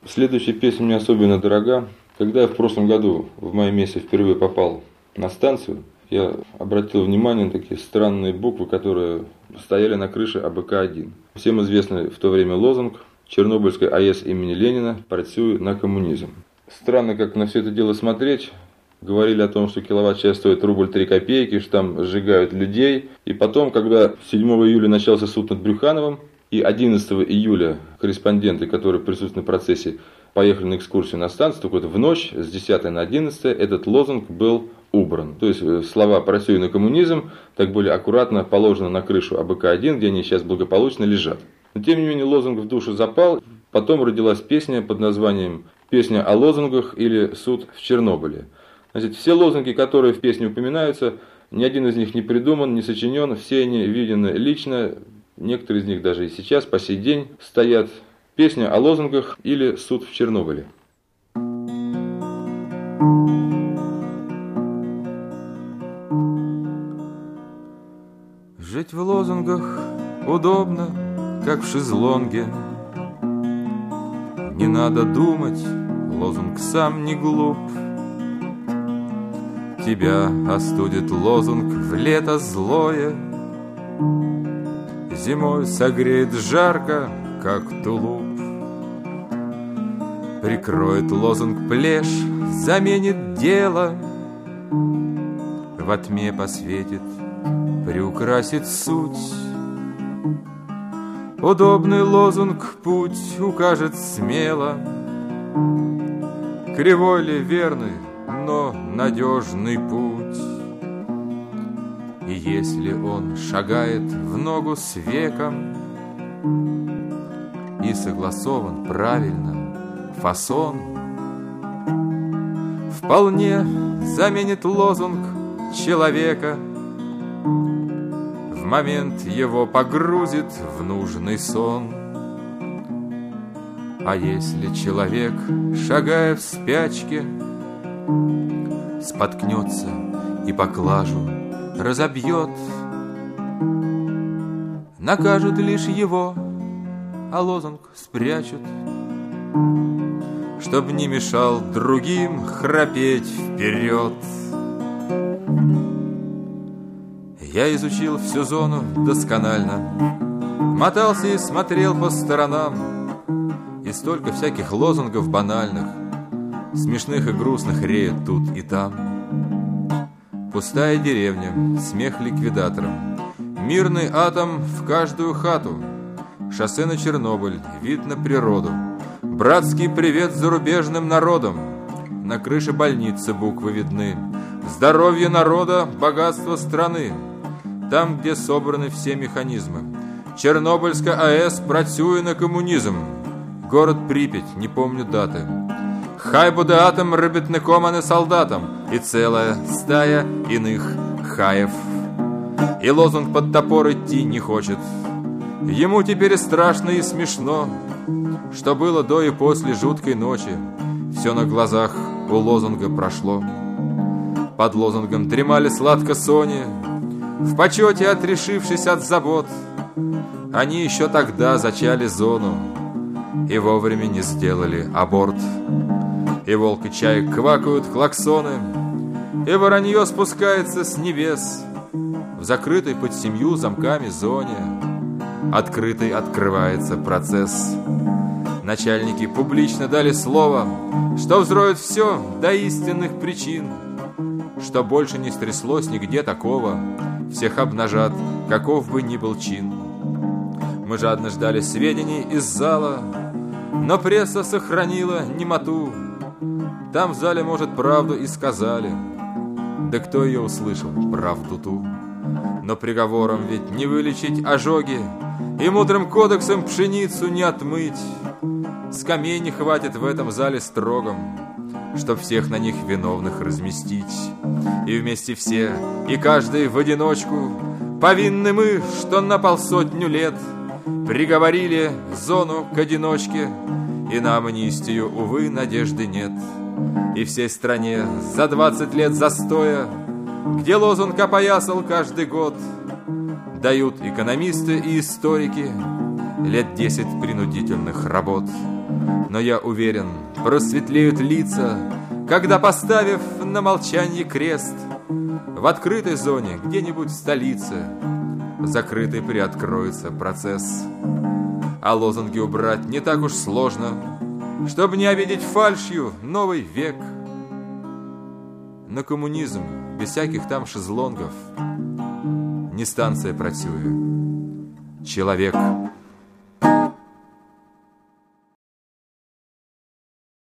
Следующая песня мне особенно дорога. Когда я в прошлом году, в мае месяце, впервые попал на станцию, я обратил внимание на такие странные буквы, которые стояли на крыше АБК-1. Всем известный в то время лозунг Чернобыльской АЭС имени Ленина «Працюю на коммунизм». Странно, как на все это дело смотреть. Говорили о том, что киловатт-час стоит рубль 3 копейки, что там сжигают людей. И потом, когда 7 июля начался суд над Брюхановым, и 11 июля корреспонденты, которые присутствовали на процессе, поехали на экскурсию на станцию, только вот в ночь с 10 на 11 этот лозунг был убран. То есть слова «працюю на коммунизм» так были аккуратно положены на крышу АБК-1, где они сейчас благополучно лежат. Но тем не менее лозунг в душу запал. Потом родилась песня под названием «Песня о лозунгах» или «Суд в Чернобыле». Значит, все лозунги, которые в песне упоминаются, ни один из них не придуман, не сочинен, все они видены лично, некоторые из них даже и сейчас, по сей день, стоят. Песня о лозунгах или «Суд в Чернобыле». Жить в лозунгах удобно, как в шезлонге. Не надо думать, лозунг сам не глуп. Тебя остудит лозунг в лето злое, зимой согреет жарко, как тулуп. Прикроет лозунг плешь, заменит дело, во тьме посветит, приукрасит суть. Удобный лозунг путь укажет смело, кривой ли верный, но надежный путь. И если он шагает в ногу с веком и согласован правильно фасон, вполне заменит лозунг человека, в момент его погрузит в нужный сон. А если человек, шагая в спячке, споткнется и поклажу разобьет, накажут лишь его, а лозунг спрячут, чтоб не мешал другим храпеть вперед. Я изучил всю зону досконально, мотался и смотрел по сторонам, и столько всяких лозунгов банальных, смешных и грустных реет тут и там. Пустая деревня, смех ликвидаторам, мирный атом в каждую хату, шоссе на Чернобыль, вид на природу, братский привет зарубежным народам. На крыше больницы буквы видны: здоровье народа, богатство страны. Там, где собраны все механизмы. Чернобыльская АЭС працює на коммунизм. Город Припять, не помню даты. Хай буде атом робітником, а не солдатом. И целая стая иных хаев. И лозунг под топор идти не хочет. Ему теперь и страшно, и смешно, что было до и после жуткой ночи. Все на глазах у лозунга прошло. Под лозунгом дремали сладко сони, в почете отрешившись от забот. Они еще тогда зачали зону и вовремя не сделали аборт. И волк и чаек квакают клаксоны, и воронье спускается с небес в закрытой под 7 замками зоне. Открытый открывается процесс. Начальники публично дали слово, что взроют все до истинных причин, что больше не стряслось нигде такого, всех обнажат, каков бы ни был чин. Мы жадно ждали сведений из зала, но пресса сохранила немоту. Там в зале, может, правду и сказали, да кто ее услышал, правду ту. Но приговором ведь не вылечить ожоги, и мудрым кодексом пшеницу не отмыть. Скамей не хватит в этом зале строгом, чтоб всех на них виновных разместить. И вместе все, и каждый в одиночку, повинны мы, что на 500 лет приговорили зону к одиночке, и на амнистию, увы, надежды нет. И всей стране за 20 лет застоя, где лозунг опоясал каждый год, дают экономисты и историки лет 10 принудительных работ. Но я уверен, просветлеют лица, когда, поставив на молчанье крест, в открытой зоне, где-нибудь в столице, закрытый приоткроется процесс. А лозунги убрать не так уж сложно, чтобы не обидеть фальшью новый век. На коммунизм без всяких там шезлонгов не станция працює, человек.